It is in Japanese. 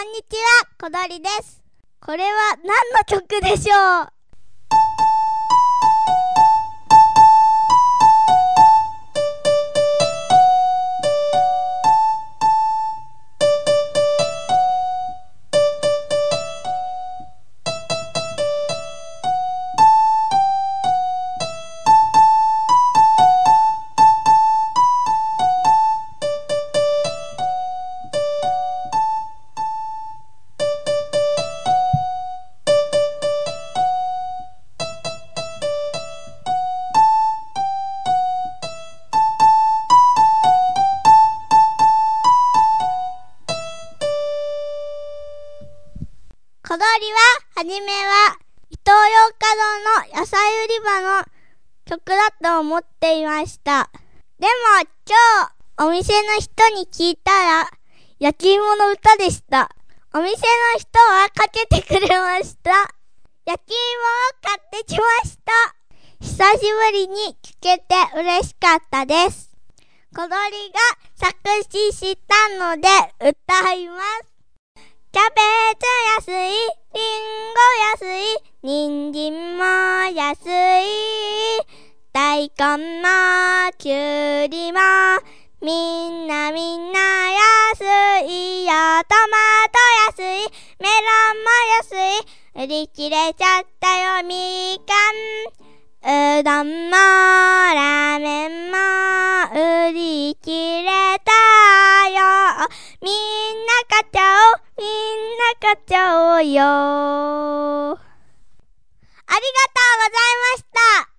んにちは、小鳥です。これは何の曲でしょう？小鳥は、はじめは、イトーヨーカドーの野菜売り場の曲だと思っていました。でも、今日、お店の人に聞いたら、焼き芋の歌でした。お店の人はかけてくれました。焼き芋を買ってきました。久しぶりに聞けて嬉しかったです。小鳥が作詞したので歌います。キャベツ安い、リンゴ安い、人参も安い、大根もきゅうりもみんな安いよ。トマト安い、メロンも安い、売り切れちゃったよ。みかん、うどんもラーメンも売り切れたよ。みんな買っちゃおう、みんな買っちゃおうよ。ありがとうございました。